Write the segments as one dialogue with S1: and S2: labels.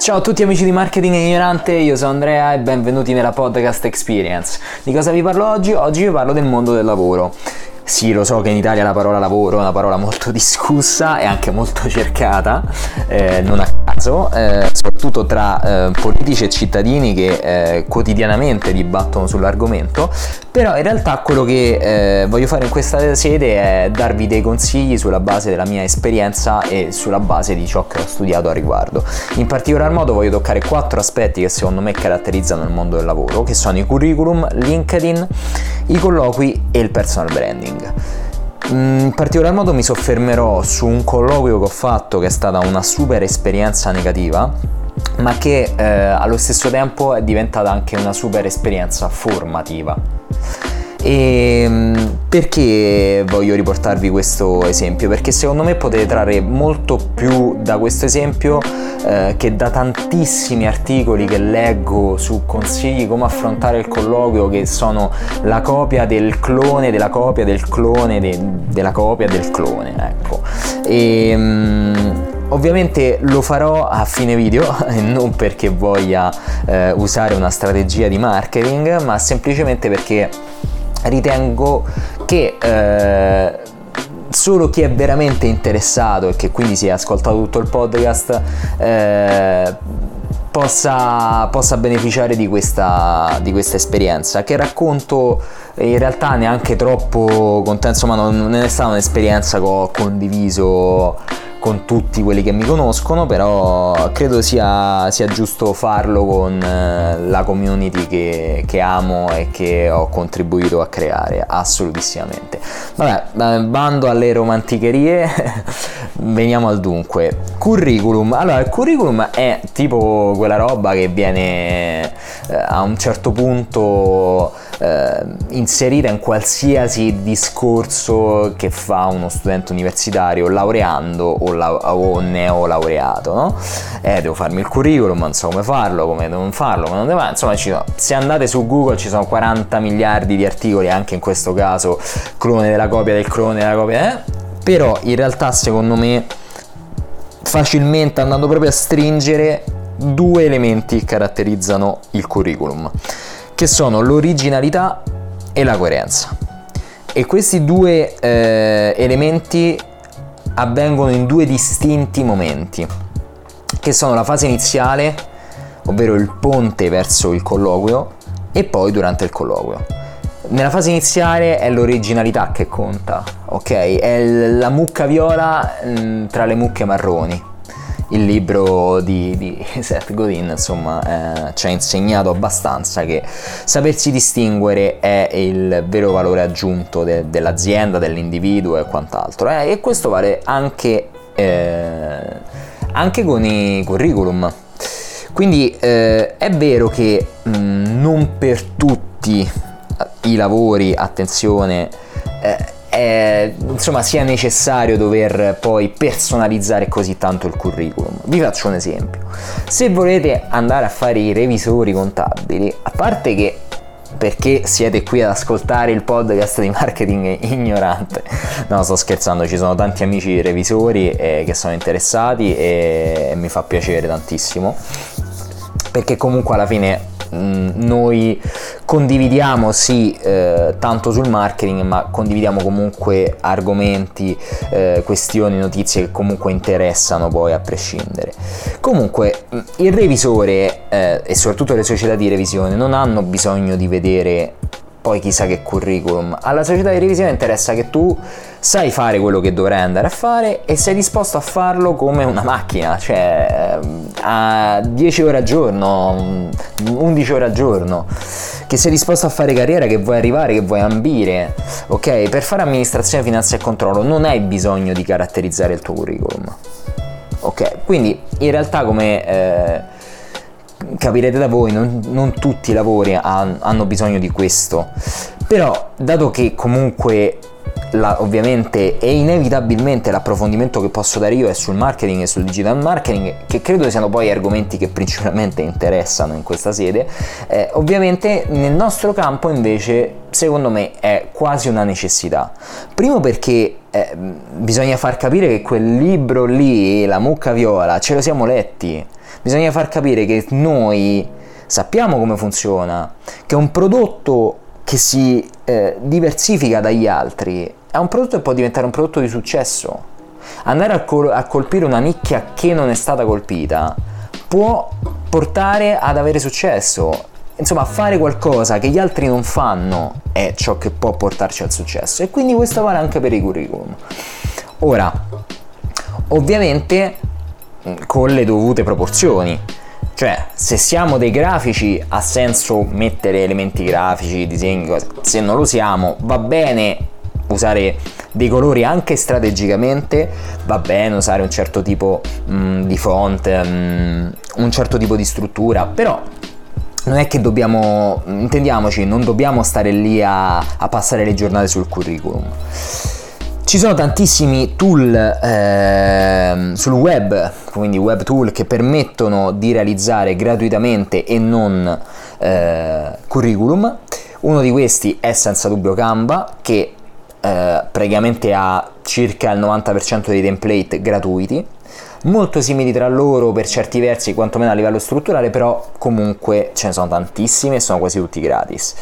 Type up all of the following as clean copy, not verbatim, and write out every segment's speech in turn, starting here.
S1: Ciao a tutti amici di Marketing Ignorante, io sono Andrea e benvenuti nella Podcast Experience. Di cosa vi parlo oggi? Oggi vi parlo del mondo del lavoro. Sì, lo so che in Italia la parola lavoro è una parola molto discussa e anche molto cercata, non a caso, soprattutto tra politici e cittadini che quotidianamente dibattono sull'argomento, però in realtà quello che voglio fare in questa sede è darvi dei consigli sulla base della mia esperienza e sulla base di ciò che ho studiato a riguardo. In particolar modo voglio toccare 4 aspetti che secondo me caratterizzano il mondo del lavoro, che sono i curriculum, LinkedIn, i colloqui e il personal branding. In particolar modo mi soffermerò su un colloquio che ho fatto che è stata una super esperienza negativa, ma che allo stesso tempo è diventata anche una super esperienza formativa. E perché voglio riportarvi questo esempio? Perché secondo me potete trarre molto più da questo esempio che da tantissimi articoli che leggo su consigli come affrontare il colloquio, che sono la copia del clone della copia del clone della copia del clone, ecco. Ovviamente lo farò a fine video e non perché voglia usare una strategia di marketing, ma semplicemente perché ritengo che solo chi è veramente interessato e che quindi si è ascoltato tutto il podcast possa beneficiare di questa esperienza, che racconto in realtà neanche troppo contento, ma non è stata un'esperienza che ho condiviso con tutti quelli che mi conoscono, però credo sia giusto farlo con la community che amo e che ho contribuito a creare, assolutissimamente. Vabbè, bando alle romanticherie, veniamo al dunque. Curriculum. Allora, il curriculum è tipo quella roba che viene a un certo punto inserita in qualsiasi discorso che fa uno studente universitario laureando o neolaureato, no? Devo farmi il curriculum, non so come farlo, come non farlo, come non devo, insomma se andate su Google ci sono 40 miliardi di articoli, anche in questo caso clone della copia del clone della copia, però in realtà secondo me facilmente, andando proprio a stringere, 2 elementi che caratterizzano il curriculum, che sono l'originalità e la coerenza. E questi 2 elementi avvengono in 2 distinti momenti, che sono la fase iniziale, ovvero il ponte verso il colloquio, e poi durante il colloquio. Nella fase iniziale è l'originalità che conta, ok? È la mucca viola tra le mucche marroni. Il libro di Seth Godin, insomma, ci ha insegnato abbastanza che sapersi distinguere è il vero valore aggiunto dell'azienda, dell'individuo e quant'altro. E questo vale anche con i curriculum. Quindi è vero che non per tutti i lavori, attenzione, insomma sia necessario dover poi personalizzare così tanto il curriculum. Vi faccio un esempio: se volete andare a fare i revisori contabili, a parte che perché siete qui ad ascoltare il podcast di Marketing Ignorante, no, sto scherzando, ci sono tanti amici revisori che sono interessati e mi fa piacere tantissimo, perché comunque alla fine noi condividiamo tanto sul marketing, ma condividiamo comunque argomenti, questioni, notizie che comunque interessano poi a prescindere. Comunque il revisore e soprattutto le società di revisione non hanno bisogno di vedere poi chissà che curriculum. Alla società di revisione interessa che tu sai fare quello che dovrai andare a fare e sei disposto a farlo come una macchina, cioè a 10 ore al giorno, 11 ore al giorno, che sei disposto a fare carriera, che vuoi arrivare, che vuoi ambire, ok? Per fare amministrazione, finanza e controllo non hai bisogno di caratterizzare il tuo curriculum, ok? Quindi in realtà, come capirete da voi, non tutti i lavori hanno bisogno di questo, però dato che comunque ovviamente e inevitabilmente l'approfondimento che posso dare io è sul marketing e sul digital marketing, che credo siano poi argomenti che principalmente interessano in questa sede, ovviamente nel nostro campo invece secondo me è quasi una necessità. Primo perché bisogna far capire che quel libro lì, La mucca viola, ce lo siamo letti. bisogna far capire che noi sappiamo come funziona, che un prodotto che si diversifica dagli altri è un prodotto che può diventare un prodotto di successo. Andare a colpire una nicchia che non è stata colpita può portare ad avere successo. Insomma, fare qualcosa che gli altri non fanno è ciò che può portarci al successo, e quindi questo vale anche per i curriculum. Ora, ovviamente con le dovute proporzioni, cioè se siamo dei grafici ha senso mettere elementi grafici, disegni, cose. Se non lo siamo va bene usare dei colori anche strategicamente, va bene usare un certo tipo di font, un certo tipo di struttura, però non è che dobbiamo, intendiamoci, non dobbiamo stare lì a passare le giornate sul curriculum. Ci sono tantissimi tool sul web, quindi web tool, che permettono di realizzare gratuitamente e non curriculum. Uno di questi è senza dubbio Canva, che praticamente ha circa il 90% dei template gratuiti, molto simili tra loro per certi versi, quantomeno a livello strutturale, però comunque ce ne sono tantissimi e sono quasi tutti gratis.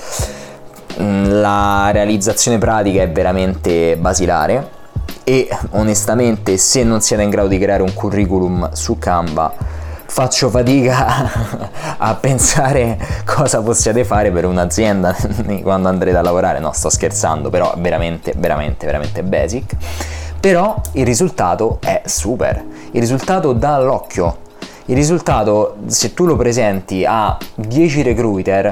S1: La realizzazione pratica è veramente basilare e onestamente, se non siete in grado di creare un curriculum su Canva, faccio fatica a pensare cosa possiate fare per un'azienda quando andrete a lavorare. No, sto scherzando, però è veramente basic. Però il risultato è super, il risultato dà l'occhio. Il risultato, se tu lo presenti a 10 recruiter,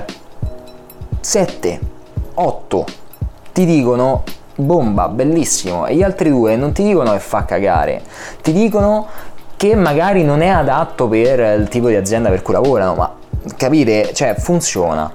S1: 7, 8 ti dicono bomba, bellissimo, e gli altri 2 non ti dicono che fa cagare, ti dicono che magari non è adatto per il tipo di azienda per cui lavorano, ma capite? Cioè funziona.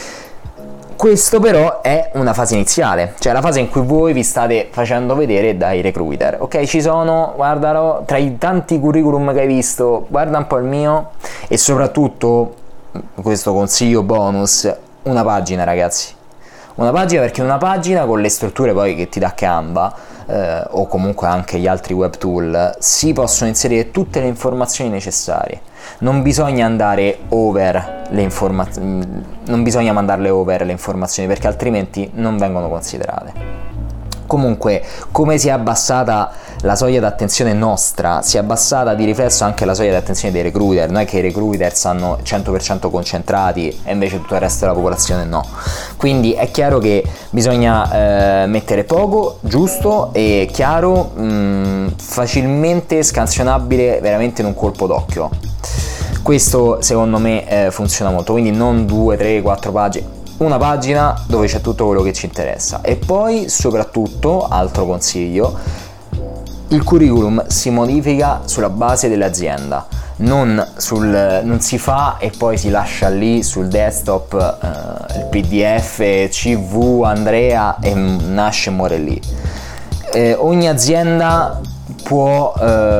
S1: Questo però è una fase iniziale, cioè la fase in cui voi vi state facendo vedere dai recruiter. Ok, ci sono, guardalo, tra i tanti curriculum che hai visto, guarda un po' il mio, e soprattutto, questo consiglio bonus, una pagina, ragazzi. Una pagina, perché una pagina con le strutture poi che ti dà Canva, o comunque anche gli altri web tool, si possono inserire tutte le informazioni necessarie. Non bisogna andare over le informazioni, non bisogna mandarle over le informazioni, perché altrimenti non vengono considerate. Comunque, come si è abbassata la soglia d'attenzione nostra, si è abbassata di riflesso anche la soglia d'attenzione dei recruiter. Non è che i recruiter stanno 100% concentrati e invece tutto il resto della popolazione no. Quindi è chiaro che bisogna mettere poco, giusto e chiaro, facilmente scansionabile veramente in un colpo d'occhio. Questo secondo me funziona molto, quindi non 2, 3, 4 pagine, una pagina dove c'è tutto quello che ci interessa. E poi soprattutto, altro consiglio, il curriculum si modifica sulla base dell'azienda, non si fa e poi si lascia lì sul desktop il PDF CV Andrea e nasce e muore lì. Ogni azienda può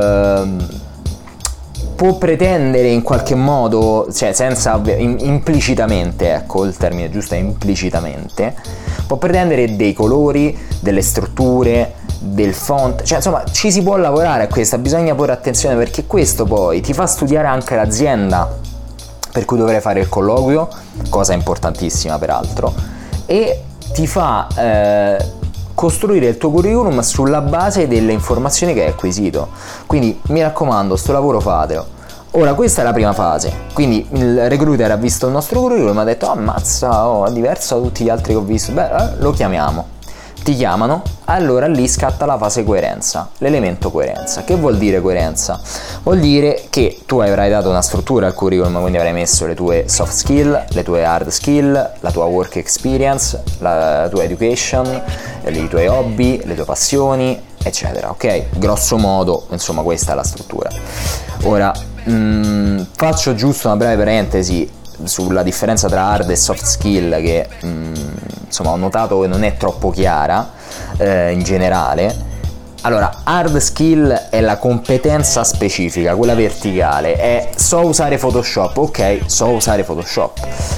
S1: pretendere in qualche modo, cioè senza implicitamente, ecco il termine giusto è implicitamente, può pretendere dei colori, delle strutture, del font, cioè insomma ci si può lavorare a questa, bisogna porre attenzione, perché questo poi ti fa studiare anche l'azienda per cui dovrai fare il colloquio, cosa importantissima peraltro, e ti fa costruire il tuo curriculum sulla base delle informazioni che hai acquisito. Quindi mi raccomando, sto lavoro fatelo. Ora, questa è la prima fase, quindi il recruiter ha visto il nostro curriculum e ha detto ammazza, è diverso da tutti gli altri che ho visto, lo chiamiamo. Ti chiamano, allora lì scatta la fase coerenza, l'elemento coerenza. Che vuol dire coerenza? Vuol dire che tu avrai dato una struttura al curriculum, quindi avrai messo le tue soft skill, le tue hard skill, la tua work experience, la tua education, i tuoi hobby, le tue passioni, eccetera, ok? Grosso modo, insomma, questa è la struttura. Ora, faccio giusto una breve parentesi sulla differenza tra hard e soft skill, che insomma ho notato che non è troppo chiara in generale. Allora, hard skill è la competenza specifica, quella verticale, è so usare Photoshop, ok, so usare Photoshop.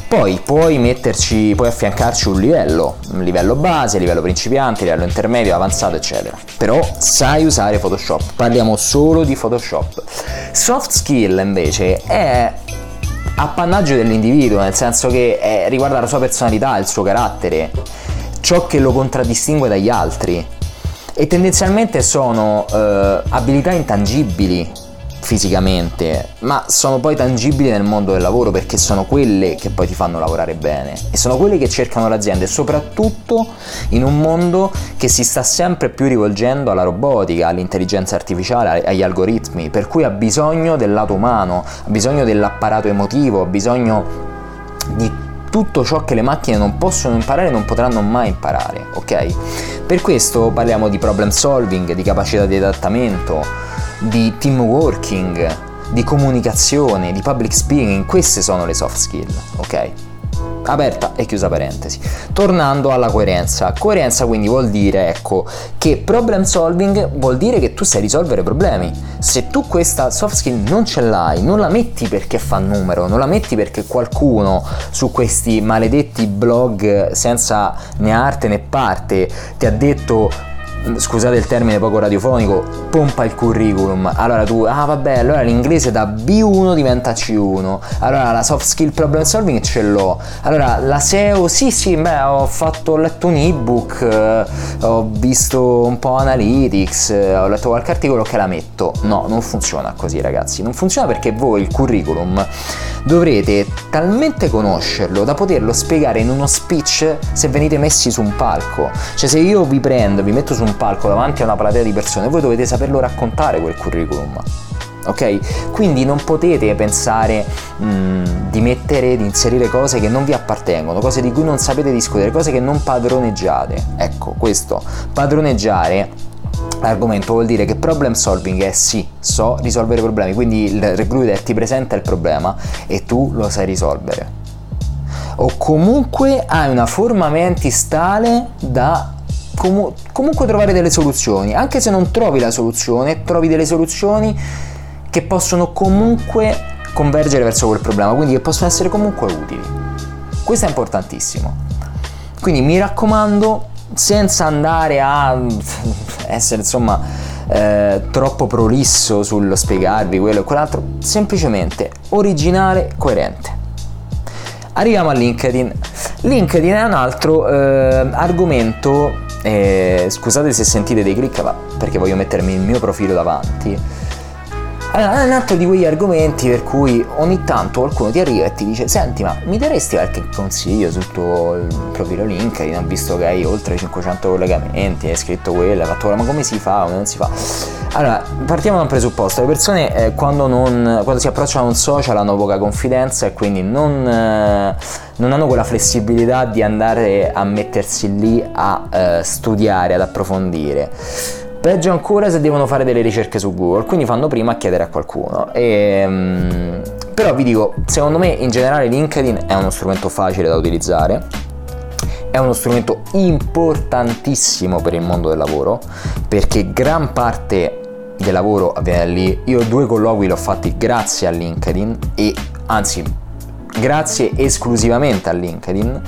S1: Poi puoi affiancarci un livello base, livello principiante, livello intermedio, avanzato, eccetera. Però sai usare Photoshop, parliamo solo di Photoshop. Soft skill invece è appannaggio dell'individuo, nel senso che riguarda la sua personalità, il suo carattere, ciò che lo contraddistingue dagli altri, e tendenzialmente sono abilità intangibili fisicamente, ma sono poi tangibili nel mondo del lavoro, perché sono quelle che poi ti fanno lavorare bene e sono quelle che cercano le aziende, soprattutto in un mondo che si sta sempre più rivolgendo alla robotica, all'intelligenza artificiale, agli algoritmi, per cui ha bisogno del lato umano, ha bisogno dell'apparato emotivo, ha bisogno di tutto ciò che le macchine non possono imparare e non potranno mai imparare, ok? Per questo parliamo di problem solving, di capacità di adattamento, di team working, di comunicazione, di public speaking. Queste sono le soft skill, ok? Aperta e chiusa parentesi. Tornando alla coerenza. Coerenza quindi vuol dire, ecco, che problem solving vuol dire che tu sai risolvere problemi. Se tu questa soft skill non ce l'hai, non la metti perché fa numero, non la metti perché qualcuno su questi maledetti blog senza né arte né parte ti ha detto, scusate il termine poco radiofonico, pompa il curriculum. Allora tu, vabbè, allora l'inglese da B1 diventa C1, allora la soft skill problem solving ce l'ho, allora la SEO, sì, beh, ho letto un ebook, ho visto un po' analytics, ho letto qualche articolo, che la metto. No, non funziona così, ragazzi, non funziona, perché voi il curriculum dovrete talmente conoscerlo da poterlo spiegare in uno speech se venite messi su un palco. Cioè, se io vi metto su un palco davanti a una platea di persone, voi dovete saperlo raccontare quel curriculum, ok? Quindi non potete pensare di inserire cose che non vi appartengono, cose di cui non sapete discutere, cose che non padroneggiate. Ecco, questo padroneggiare l'argomento vuol dire che problem solving è sì, so risolvere problemi, quindi il recruiter ti presenta il problema e tu lo sai risolvere, o comunque hai una forma mentis tale da comunque trovare delle soluzioni. Anche se non trovi la soluzione, trovi delle soluzioni che possono comunque convergere verso quel problema, quindi che possono essere comunque utili. Questo è importantissimo. Quindi mi raccomando, senza andare a essere troppo prolisso sullo spiegarvi quello e quell'altro, semplicemente originale, coerente. Arriviamo a LinkedIn. LinkedIn è un altro argomento, scusate se sentite dei click, ma perché voglio mettermi il mio profilo davanti. Allora, è un altro di quegli argomenti per cui ogni tanto qualcuno ti arriva e ti dice: senti, ma mi daresti qualche consiglio sul tuo profilo LinkedIn? Ho visto che hai oltre 500 collegamenti, hai scritto quello, hai fatto quello, ma come si fa, come non si fa? Allora, partiamo da un presupposto: le persone quando si approcciano a un social hanno poca confidenza e quindi non hanno quella flessibilità di andare a mettersi lì a studiare, ad approfondire. Peggio ancora se devono fare delle ricerche su Google, quindi fanno prima a chiedere a qualcuno. Però vi dico, secondo me in generale LinkedIn è uno strumento facile da utilizzare, è uno strumento importantissimo per il mondo del lavoro, perché gran parte del lavoro avviene lì. Io 2 colloqui l'ho fatti grazie a LinkedIn, e anzi grazie esclusivamente a LinkedIn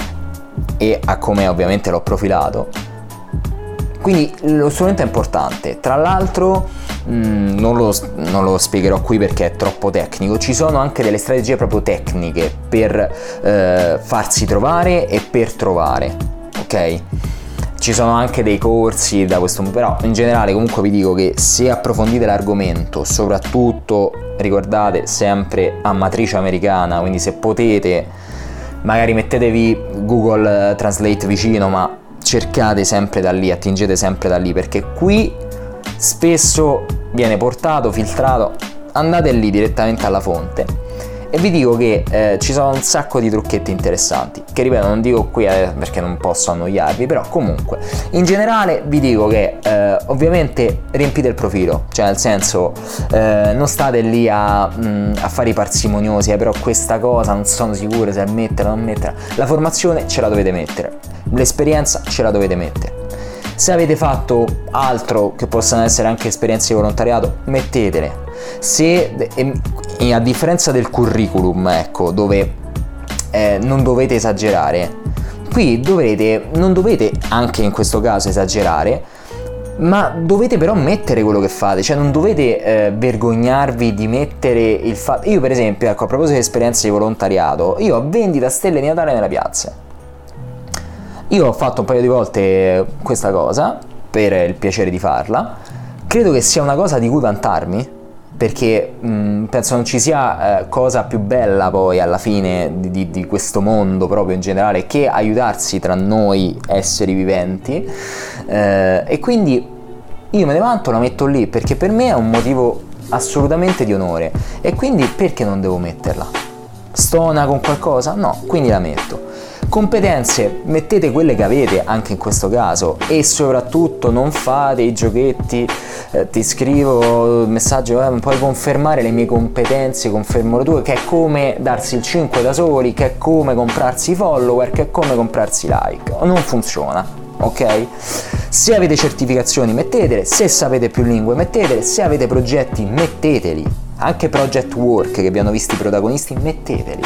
S1: e a come ovviamente l'ho profilato. Quindi lo strumento è importante. Tra l'altro non lo spiegherò qui perché è troppo tecnico. Ci sono anche delle strategie proprio tecniche per farsi trovare e per trovare, ok? Ci sono anche dei corsi da questo, però in generale comunque vi dico che se approfondite l'argomento, soprattutto ricordate sempre a matrice americana, quindi se potete magari mettetevi Google Translate vicino, ma cercate sempre da lì, attingete sempre da lì, perché qui spesso viene portato, filtrato. Andate lì direttamente alla fonte e vi dico che ci sono un sacco di trucchetti interessanti, che ripeto non dico qui perché non posso annoiarvi, però comunque in generale vi dico che ovviamente riempite il profilo, cioè nel senso non state lì a fare i parsimoniosi, però questa cosa non sono sicuro se metterla o non metterla. La formazione ce la dovete mettere, l'esperienza ce la dovete mettere. Se avete fatto altro, che possano essere anche esperienze di volontariato, mettetele. Se a differenza del curriculum, ecco, dove non dovete esagerare. Qui non dovete anche in questo caso esagerare, ma dovete però mettere quello che fate, cioè non dovete vergognarvi di mettere il fatto. Io per esempio, ecco, a proposito di esperienze di volontariato, io ho vendita stelle di Natale nella piazza. Io ho fatto un paio di volte questa cosa per il piacere di farla, credo che sia una cosa di cui vantarmi, perché penso non ci sia cosa più bella poi alla fine di questo mondo proprio in generale che aiutarsi tra noi esseri viventi, e quindi io me ne vanto, la metto lì perché per me è un motivo assolutamente di onore, e quindi perché non devo metterla? Stona con qualcosa? No, quindi la metto. Competenze, mettete quelle che avete anche in questo caso, e soprattutto non fate i giochetti, ti scrivo il messaggio, puoi confermare le mie competenze, confermo le tue, che è come darsi il 5 da soli, che è come comprarsi i follower, che è come comprarsi like. Non funziona, ok? Se avete certificazioni mettetele, se sapete più lingue mettetele, se avete progetti metteteli, anche project work che vi hanno visti i protagonisti metteteli.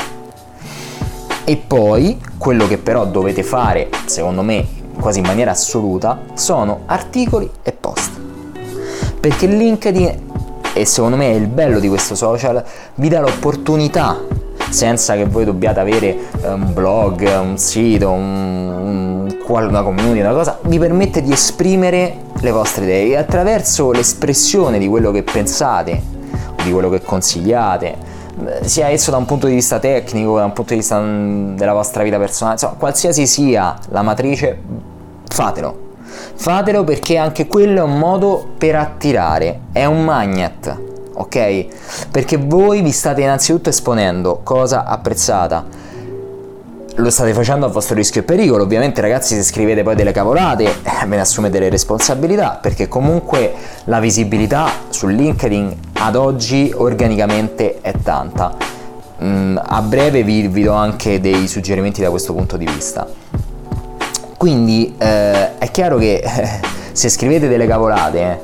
S1: E poi quello che però dovete fare, secondo me quasi in maniera assoluta, sono articoli e post, perché LinkedIn, e secondo me è il bello di questo social, vi dà l'opportunità, senza che voi dobbiate avere un blog, un sito, una community, una cosa, vi permette di esprimere le vostre idee, e attraverso l'espressione di quello che pensate, di quello che consigliate, sia esso da un punto di vista tecnico, da un punto di vista della vostra vita personale, insomma, qualsiasi sia la matrice, fatelo, perché anche quello è un modo per attirare, è un magnet, ok? Perché voi vi state innanzitutto esponendo, cosa apprezzata, lo state facendo a vostro rischio e pericolo. Ovviamente, ragazzi, se scrivete poi delle cavolate ve ne assumete le responsabilità, perché comunque la visibilità su LinkedIn ad oggi organicamente è tanta. A breve vi do anche dei suggerimenti da questo punto di vista. Quindi è chiaro che se scrivete delle cavolate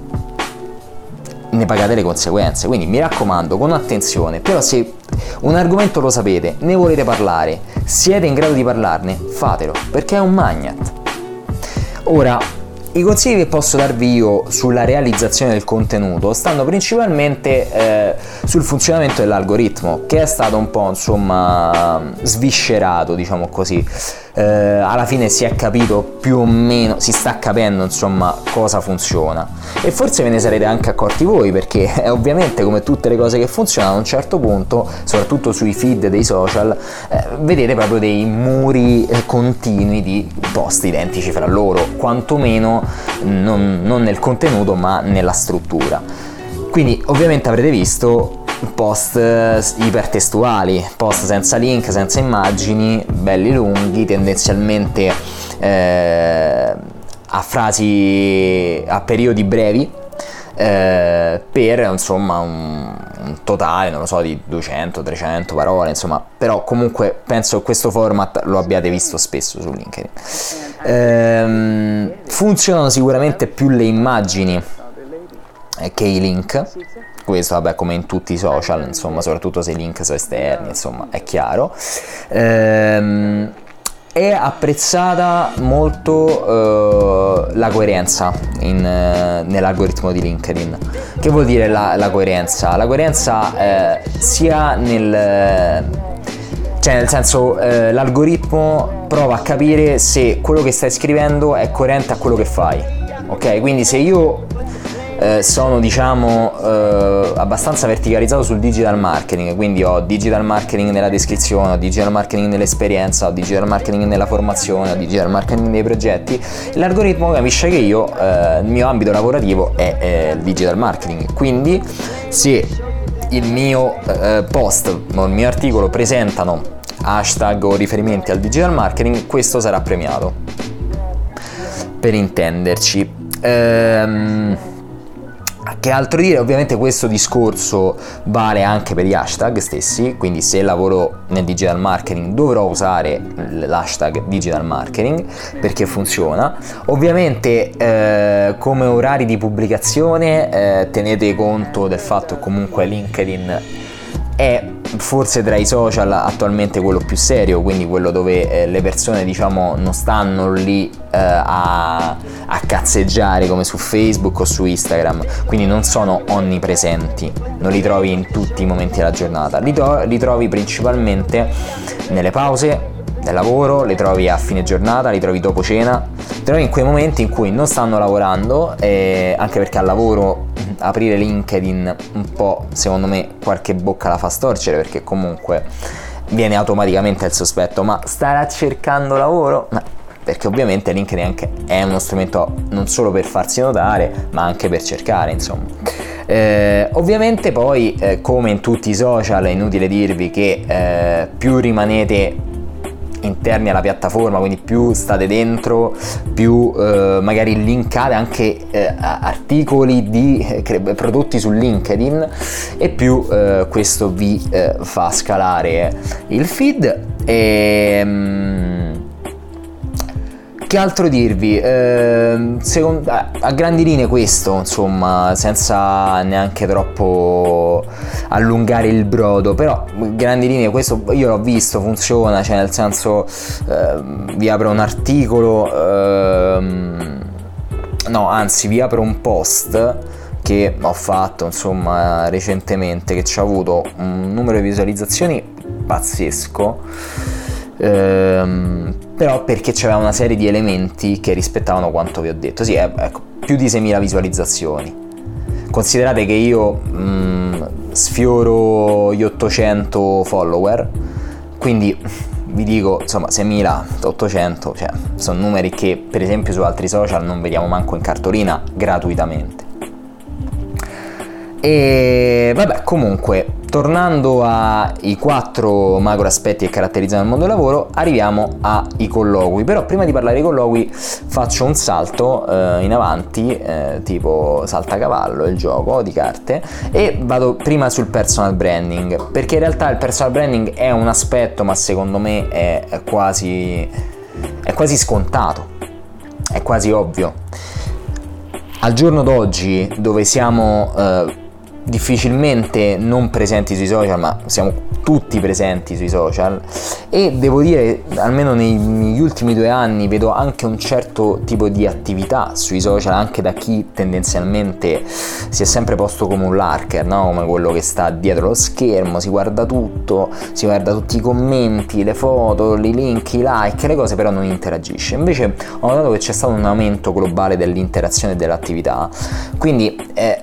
S1: ne pagate le conseguenze, quindi mi raccomando, con attenzione. Però se un argomento lo sapete, ne volete parlare, siete in grado di parlarne, fatelo, perché è un magnet. Ora, i consigli che posso darvi io sulla realizzazione del contenuto stanno principalmente sul funzionamento dell'algoritmo, che è stato un po', insomma, sviscerato, diciamo così. Alla fine si è capito più o meno, si sta capendo, insomma, cosa funziona, e forse ve ne sarete anche accorti voi, perché ovviamente, come tutte le cose che funzionano, a un certo punto, soprattutto sui feed dei social, vedete proprio dei muri continui di post identici fra loro, quantomeno non nel contenuto ma nella struttura. Quindi ovviamente avrete visto post ipertestuali, post senza link, senza immagini, belli lunghi, tendenzialmente a frasi, a periodi brevi, per insomma un totale, non lo so, di 200-300 parole, insomma. Però comunque penso che questo format lo abbiate visto spesso su LinkedIn. Funzionano sicuramente più le immagini che i link. Questo, vabbè, come in tutti i social, insomma, soprattutto se i link sono esterni, insomma, è chiaro. È apprezzata molto la coerenza nell'algoritmo di LinkedIn. Che vuol dire la coerenza? La coerenza sia nel senso, l'algoritmo prova a capire se quello che stai scrivendo è coerente a quello che fai, ok? Quindi se io sono, diciamo, abbastanza verticalizzato sul digital marketing, quindi ho digital marketing nella descrizione, ho digital marketing nell'esperienza, ho digital marketing nella formazione, ho digital marketing nei progetti, l'algoritmo capisce che io, il mio ambito lavorativo è il digital marketing. Quindi se il mio post o il mio articolo presentano hashtag o riferimenti al digital marketing, questo sarà premiato, per intenderci. Che altro dire? Ovviamente questo discorso vale anche per gli hashtag stessi, quindi se lavoro nel digital marketing dovrò usare l'hashtag digital marketing perché funziona. Ovviamente come orari di pubblicazione tenete conto del fatto che comunque LinkedIn è forse tra i social attualmente quello più serio, quindi quello dove le persone diciamo non stanno lì a cazzeggiare come su Facebook o su Instagram, quindi non sono onnipresenti, non li trovi in tutti i momenti della giornata, li trovi principalmente nelle pause del lavoro, li trovi a fine giornata, li trovi dopo cena, li trovi in quei momenti in cui non stanno lavorando, anche perché al lavoro aprire LinkedIn un po', secondo me, qualche bocca la fa storcere, perché comunque viene automaticamente il sospetto: ma starà cercando lavoro? Perché ovviamente LinkedIn anche è uno strumento non solo per farsi notare, ma anche per cercare, insomma. Ovviamente poi, come in tutti i social, è inutile dirvi che più rimanete interni alla piattaforma, quindi più state dentro, più magari linkate anche articoli di prodotti su LinkedIn, e più questo vi fa scalare il feed. Che altro dirvi? A grandi linee questo, insomma, senza neanche troppo allungare il brodo, però grandi linee questo io l'ho visto, funziona, cioè nel senso vi apro un articolo, no, anzi vi apro un post che ho fatto, insomma, recentemente, che ci ha avuto un numero di visualizzazioni pazzesco. Però perché c'era una serie di elementi che rispettavano quanto vi ho detto. Sì, ecco, più di 6.000 visualizzazioni. Considerate che io sfioro gli 800 follower, quindi vi dico, insomma, 6.800, cioè sono numeri che per esempio su altri social non vediamo manco in cartolina gratuitamente. E vabbè, comunque, tornando ai 4 macro aspetti che caratterizzano il mondo del lavoro, arriviamo ai colloqui. Però prima di parlare dei colloqui faccio un salto in avanti, tipo saltacavallo, il gioco di carte, e vado prima sul personal branding, perché in realtà il personal branding è un aspetto, ma secondo me è quasi scontato, è quasi ovvio. Al giorno d'oggi, dove siamo difficilmente non presenti sui social, ma siamo tutti presenti sui social, e devo dire, almeno negli ultimi 2 anni, vedo anche un certo tipo di attività sui social, anche da chi tendenzialmente si è sempre posto come un lurker, no? Come quello che sta dietro lo schermo, si guarda tutto, si guarda tutti i commenti, le foto, i link, i like, le cose, però non interagisce. Invece ho notato che c'è stato un aumento globale dell'interazione e dell'attività, quindi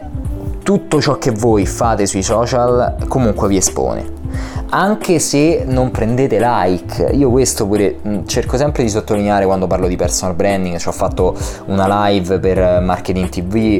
S1: tutto ciò che voi fate sui social comunque vi espone, anche se non prendete like. Io questo pure cerco sempre di sottolineare quando parlo di personal branding. Ci ho fatto una live per Marketing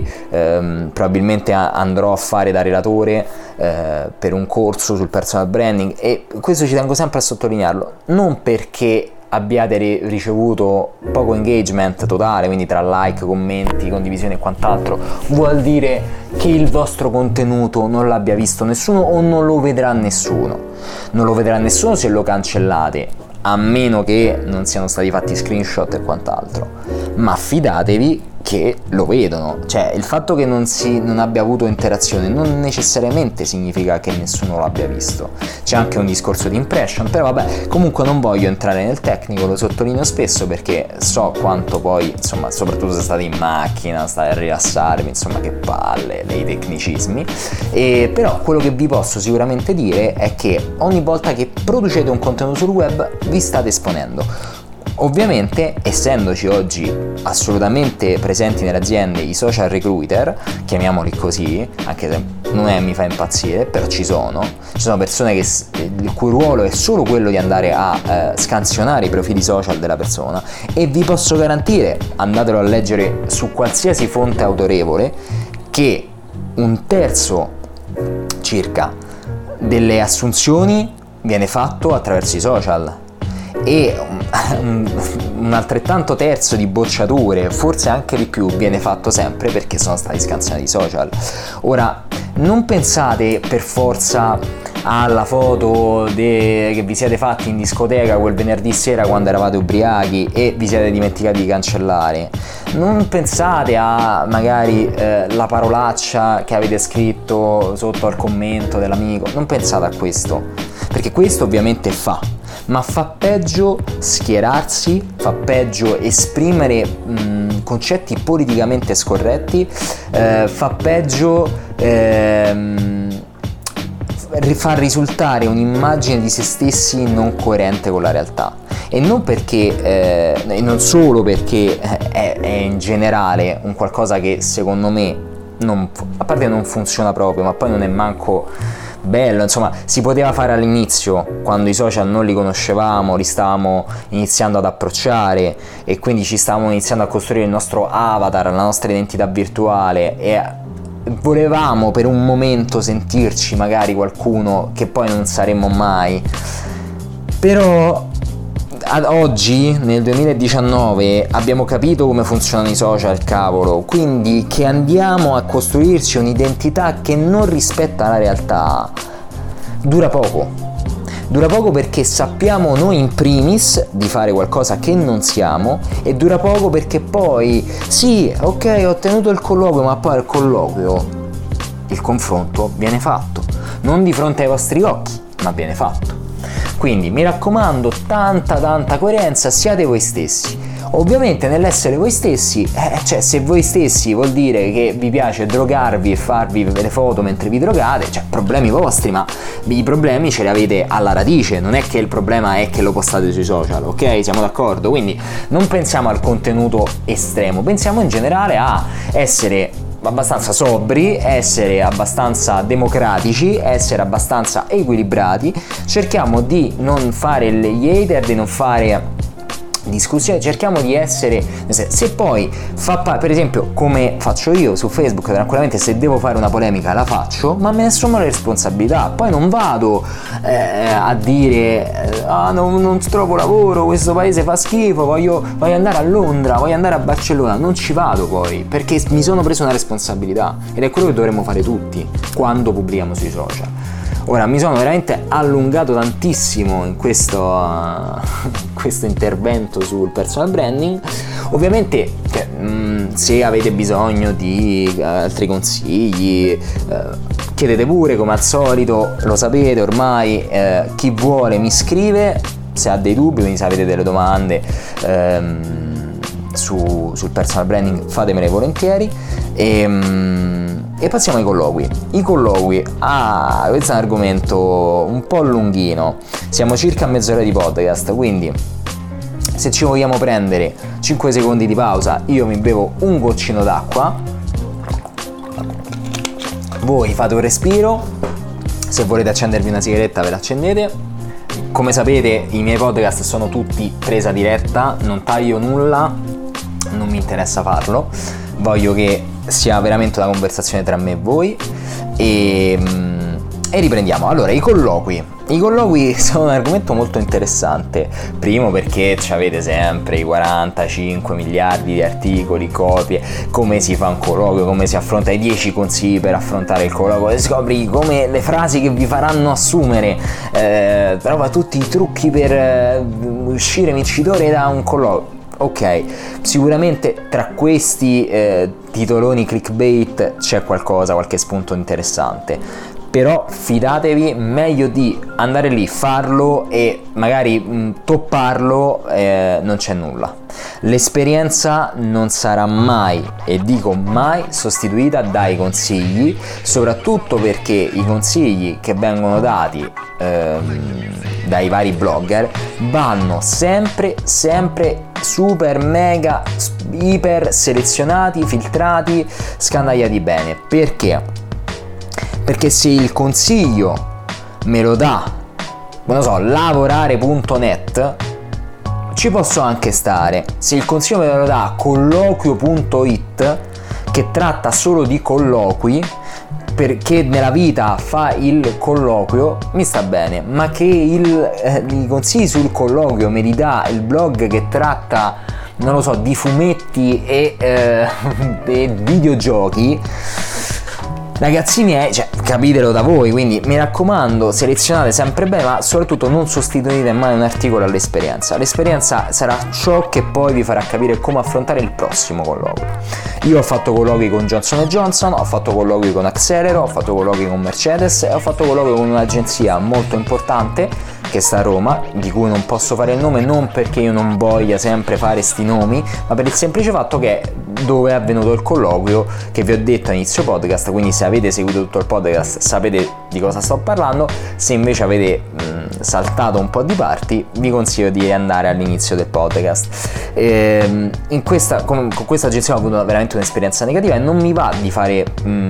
S1: TV, probabilmente andrò a fare da relatore per un corso sul personal branding, e questo ci tengo sempre a sottolinearlo, non perché abbiate ricevuto poco engagement totale, quindi tra like, commenti, condivisioni e quant'altro, vuol dire che il vostro contenuto non l'abbia visto nessuno o non lo vedrà nessuno. Non lo vedrà nessuno se lo cancellate, a meno che non siano stati fatti screenshot e quant'altro, ma fidatevi che lo vedono. Cioè, il fatto che non abbia avuto interazione non necessariamente significa che nessuno l'abbia visto. C'è anche un discorso di impression, però vabbè, comunque non voglio entrare nel tecnico, lo sottolineo spesso perché so quanto poi, insomma, soprattutto se state in macchina, state a rilassarvi, insomma, che palle dei tecnicismi. E però quello che vi posso sicuramente dire è che ogni volta che producete un contenuto sul web vi state esponendo. Ovviamente, essendoci oggi assolutamente presenti nelle aziende i social recruiter, chiamiamoli così, anche se non mi fa impazzire, però ci sono persone il cui ruolo è solo quello di andare a scansionare i profili social della persona, e vi posso garantire, andatelo a leggere su qualsiasi fonte autorevole, che 1/3 circa delle assunzioni viene fatto attraverso i social, e un altrettanto terzo di bocciature, forse anche di più, viene fatto sempre perché sono stati scansionati i social. Ora, non pensate per forza alla foto che vi siete fatti in discoteca quel venerdì sera quando eravate ubriachi e vi siete dimenticati di cancellare. Non pensate a magari la parolaccia che avete scritto sotto al commento dell'amico, non pensate a questo, perché questo ovviamente ma fa peggio schierarsi, fa peggio esprimere concetti politicamente scorretti, fa peggio far risultare un'immagine di se stessi non coerente con la realtà. E non perché, e non solo perché è in generale un qualcosa che secondo me a parte non funziona proprio, ma poi non è manco bello. Insomma, si poteva fare all'inizio, quando i social non li conoscevamo, li stavamo iniziando ad approcciare e quindi ci stavamo iniziando a costruire il nostro avatar, la nostra identità virtuale, e volevamo per un momento sentirci magari qualcuno che poi non saremmo mai. Però ad oggi, nel 2019, abbiamo capito come funzionano i social, cavolo, quindi che andiamo a costruirci un'identità che non rispetta la realtà dura poco perché sappiamo noi in primis di fare qualcosa che non siamo, e dura poco perché poi sì, ok, ho ottenuto il colloquio, ma poi al colloquio il confronto viene fatto non di fronte ai vostri occhi, ma viene fatto. Quindi mi raccomando, tanta coerenza, siate voi stessi. Ovviamente nell'essere voi stessi, cioè se voi stessi vuol dire che vi piace drogarvi e farvi le foto mentre vi drogate, cioè problemi vostri, ma i problemi ce li avete alla radice, non è che il problema è che lo postate sui social, ok? Siamo d'accordo? Quindi non pensiamo al contenuto estremo, pensiamo in generale a essere abbastanza sobri, essere abbastanza democratici, essere abbastanza equilibrati. Cerchiamo di non fare gli hater, di non fare discussione, cerchiamo di essere, se poi per esempio come faccio io su Facebook, tranquillamente se devo fare una polemica la faccio, ma me ne assumo le responsabilità, poi non vado a dire non trovo lavoro, questo paese fa schifo, voglio andare a Londra, voglio andare a Barcellona, non ci vado poi perché mi sono preso una responsabilità, ed è quello che dovremmo fare tutti quando pubblichiamo sui social. Ora, mi sono veramente allungato tantissimo in questo intervento sul personal branding. Ovviamente se avete bisogno di altri consigli, chiedete pure, come al solito, lo sapete ormai, chi vuole mi scrive se ha dei dubbi, quindi se avete delle domande sul personal branding fatemele volentieri. E passiamo ai colloqui. I colloqui, questo è un argomento un po' lunghino, siamo circa a mezz'ora di podcast, quindi se ci vogliamo prendere 5 secondi di pausa, io mi bevo un goccino d'acqua, voi fate un respiro, se volete accendervi una sigaretta ve la accendete. Come sapete i miei podcast sono tutti presa diretta, non taglio nulla, non mi interessa farlo, voglio che sia veramente una conversazione tra me e voi, e riprendiamo. Allora, i colloqui sono un argomento molto interessante. Primo perché avete sempre i 45 miliardi di articoli, copie, come si fa un colloquio, come si affronta, i 10 consigli per affrontare il colloquio, e scopri come le frasi che vi faranno assumere, trova tutti i trucchi per uscire vincitore da un colloquio. Ok, sicuramente tra questi titoloni clickbait c'è qualche spunto interessante, però fidatevi, meglio di andare lì, farlo e magari topparlo, non c'è nulla. L'esperienza non sarà mai, e dico mai, sostituita dai consigli, soprattutto perché i consigli che vengono dati dai vari blogger vanno sempre super mega iper selezionati, filtrati, scandagliati bene. Perché? Perché se il consiglio me lo dà, non so, lavorare.net, ci posso anche stare. Se il consiglio me lo dà colloquio.it, che tratta solo di colloqui, perché nella vita fa il colloquio, mi sta bene, ma che i consigli sul colloquio me li dà il blog che tratta, non lo so, di fumetti e videogiochi, Ragazzini, cioè, capitelo da voi, quindi mi raccomando, selezionate sempre bene, ma soprattutto non sostituite mai un articolo all'esperienza. L'esperienza sarà ciò che poi vi farà capire come affrontare il prossimo colloquio. Io ho fatto colloqui con Johnson & Johnson, ho fatto colloqui con Accelero, ho fatto colloqui con Mercedes e ho fatto colloqui con un'agenzia molto importante che sta a Roma, di cui non posso fare il nome, non perché io non voglia sempre fare sti nomi, ma per il semplice fatto che dove è avvenuto il colloquio che vi ho detto a inizio podcast. Quindi se avete seguito tutto il podcast sapete di cosa sto parlando, se invece avete saltato un po' di parti vi consiglio di andare all'inizio del podcast. Con questa agenzia ho avuto veramente un'esperienza negativa e non mi va di fare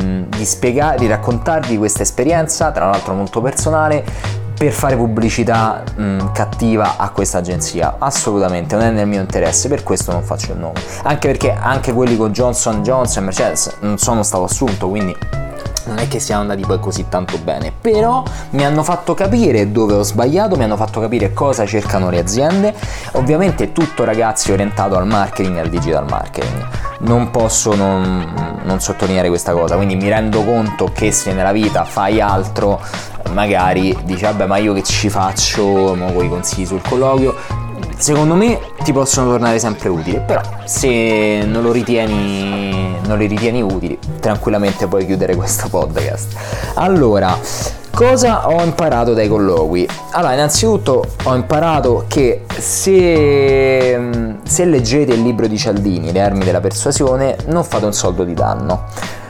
S1: di raccontarvi questa esperienza, tra l'altro molto personale, per fare pubblicità cattiva a questa agenzia. Assolutamente non è nel mio interesse, per questo non faccio il nome, anche perché anche quelli con Johnson & Johnson e Mercedes non sono stato assunto, quindi non è che siamo andati poi così tanto bene, però mi hanno fatto capire dove ho sbagliato, mi hanno fatto capire cosa cercano le aziende. Ovviamente tutto, ragazzi, orientato al marketing e al digital marketing, non posso non sottolineare questa cosa. Quindi mi rendo conto che se nella vita fai altro magari dici vabbè, ma io che ci faccio, mo con i consigli sul colloquio, secondo me ti possono tornare sempre utili, però se non li ritieni utili, tranquillamente puoi chiudere questo podcast. Allora, cosa ho imparato dai colloqui? Allora, innanzitutto ho imparato che se leggete il libro di Cialdini, Le armi della persuasione, non fate un soldo di danno,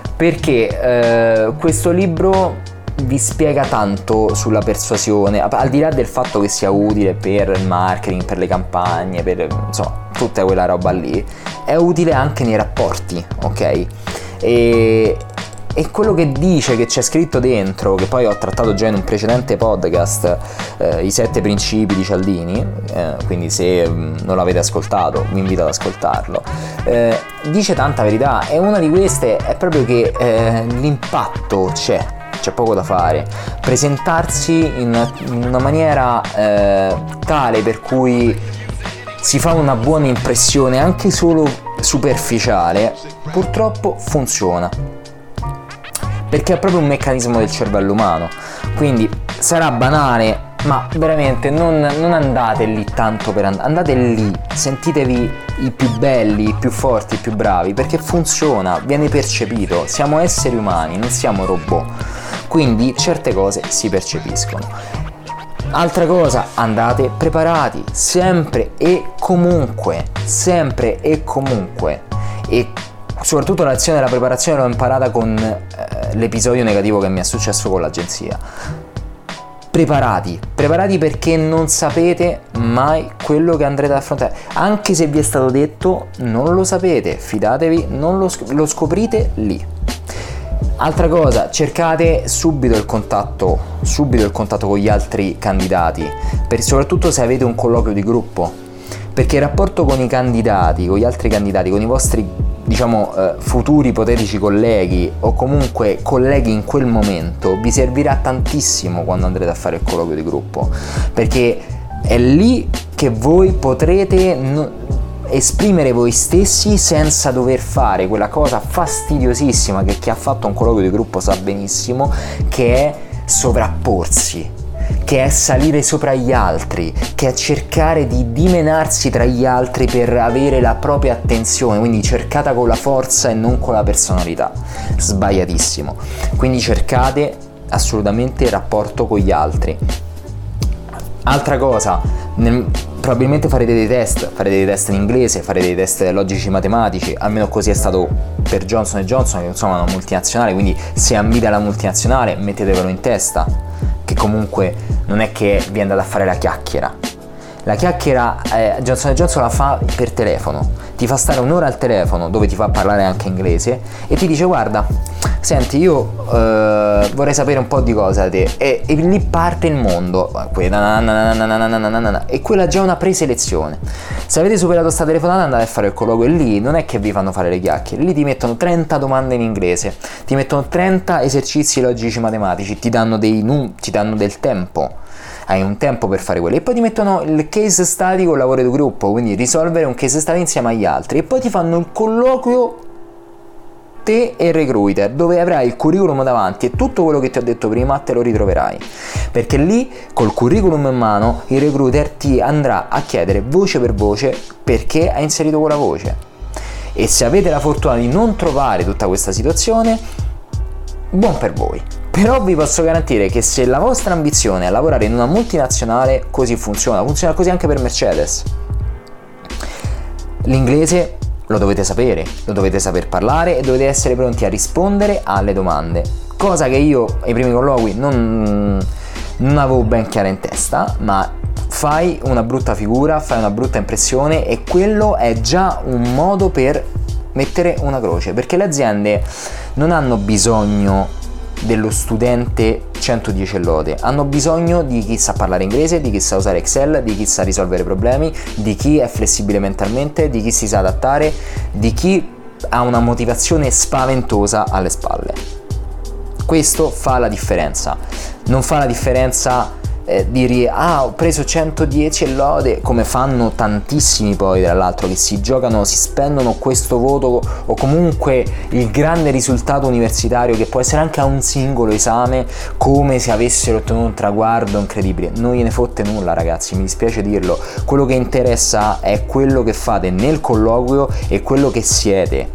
S1: perché questo libro vi spiega tanto sulla persuasione, al di là del fatto che sia utile per il marketing, per le campagne, per insomma tutta quella roba lì, è utile anche nei rapporti, ok? E quello che dice, che c'è scritto dentro, che poi ho trattato già in un precedente podcast, i 7 principi di Cialdini, quindi se non l'avete ascoltato vi invito ad ascoltarlo, dice tanta verità, e una di queste è proprio che l'impatto c'è poco da fare, presentarsi in una maniera tale per cui si fa una buona impressione, anche solo superficiale, purtroppo funziona, perché è proprio un meccanismo del cervello umano. Quindi sarà banale, ma veramente non andate lì tanto per andate lì, sentitevi i più belli, i più forti, i più bravi, perché funziona, viene percepito. Siamo esseri umani, non siamo robot, quindi certe cose si percepiscono. Altra cosa, andate preparati sempre e comunque, e soprattutto l'azione della preparazione l'ho imparata con l'episodio negativo che mi è successo con l'agenzia. Preparati perché non sapete mai quello che andrete ad affrontare, anche se vi è stato detto non lo sapete, fidatevi, non lo scoprite lì. Altra cosa, cercate subito il contatto con gli altri candidati, soprattutto se avete un colloquio di gruppo, perché il rapporto con i candidati, con gli altri candidati, con i vostri futuri ipotetici colleghi o comunque colleghi in quel momento, vi servirà tantissimo quando andrete a fare il colloquio di gruppo, perché è lì che voi potrete esprimere voi stessi senza dover fare quella cosa fastidiosissima che chi ha fatto un colloquio di gruppo sa benissimo, che è sovrapporsi, che è salire sopra gli altri, che è cercare di dimenarsi tra gli altri per avere la propria attenzione, quindi cercata con la forza e non con la personalità. Sbagliatissimo. Quindi cercate assolutamente il rapporto con gli altri. Altra cosa, probabilmente farete dei test in inglese, farete dei test logici matematici, almeno così è stato per Johnson & Johnson, che insomma è una multinazionale, quindi se ambite alla multinazionale mettetevelo in testa, che comunque non è che vi andate a fare la chiacchiera. La chiacchiera Johnson & Johnson la fa per telefono, ti fa stare un'ora al telefono dove ti fa parlare anche inglese e ti dice guarda, senti, io vorrei sapere un po' di cose da te, e lì parte il mondo, e quella è già una preselezione. Se avete superato sta telefonata andate a fare il colloquio, e lì non è che vi fanno fare le chiacchiere, lì ti mettono 30 domande in inglese, ti mettono 30 esercizi logici matematici, ti danno del tempo. Hai un tempo per fare quello, e poi ti mettono il case study con lavoro di gruppo, quindi risolvere un case study insieme agli altri, e poi ti fanno il colloquio te e il recruiter, dove avrai il curriculum davanti e tutto quello che ti ho detto prima te lo ritroverai, perché lì col curriculum in mano il recruiter ti andrà a chiedere voce per voce perché hai inserito quella voce. E se avete la fortuna di non trovare tutta questa situazione, buon per voi. Però vi posso garantire che se la vostra ambizione è lavorare in una multinazionale, così funziona così anche per Mercedes. L'inglese lo dovete sapere, lo dovete saper parlare e dovete essere pronti a rispondere alle domande, cosa che io ai primi colloqui non avevo ben chiara in testa, ma fai una brutta figura, fai una brutta impressione e quello è già un modo per mettere una croce, perché le aziende non hanno bisogno dello studente 110 e lode, hanno bisogno di chi sa parlare inglese, di chi sa usare Excel, di chi sa risolvere problemi, di chi è flessibile mentalmente, di chi si sa adattare, di chi ha una motivazione spaventosa alle spalle. Questo fa la differenza. Non fa la differenza dire ho preso 110 e lode, come fanno tantissimi poi tra l'altro, che si giocano, si spendono questo voto o comunque il grande risultato universitario, che può essere anche a un singolo esame, come se avessero ottenuto un traguardo incredibile. Non gliene fotte nulla, ragazzi, mi dispiace dirlo. Quello che interessa è quello che fate nel colloquio e quello che siete.